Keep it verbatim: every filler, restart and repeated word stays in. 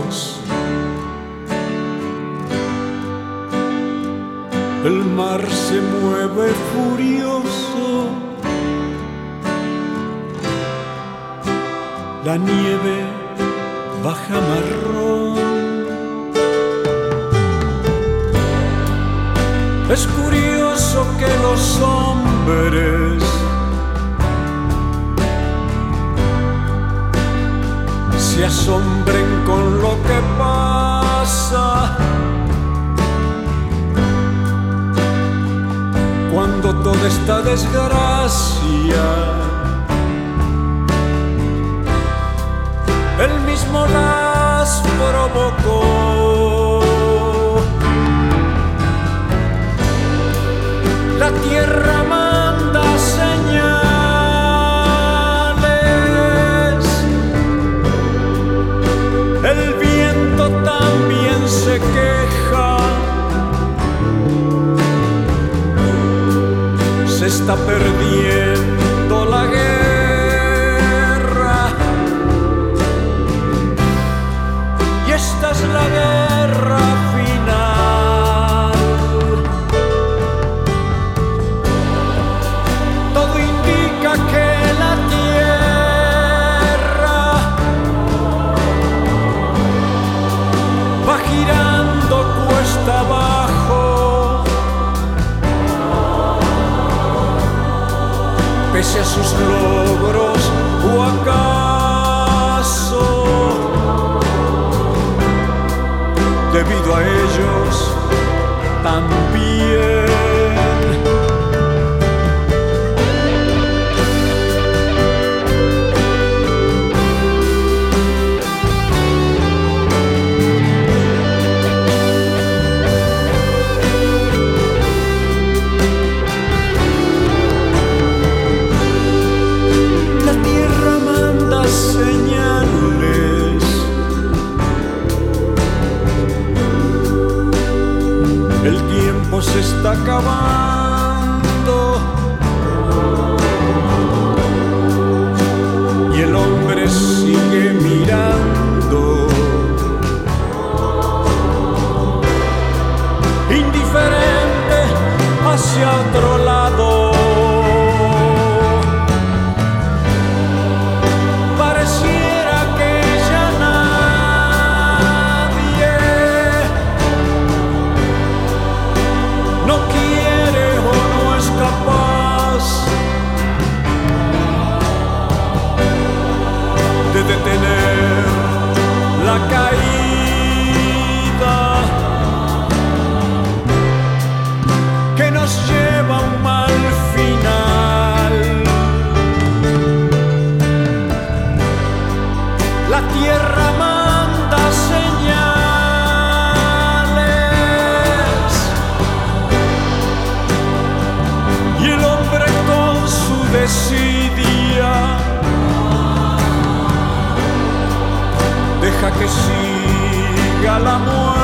lejos. El mar se mueve furioso, la nieve baja marrón. Es curioso que los hombres se asombren con lo que pasa cuando toda esta desgracia él mismo las provocó. La tierra manda señales, el viento también se queja. Se está perdiendo la guerra y esta es la guerra final. Todo indica que la tierra va girando cuesta abajo, pese a sus logros, o acaso debido a ellos también. Señales, el tiempo se está acabando y el hombre sigue mirando, indiferente hacia otro lado. De detener la caída que nos lleva a un mal final. La tierra manda señales y el hombre con su desidia deja que siga la muerte.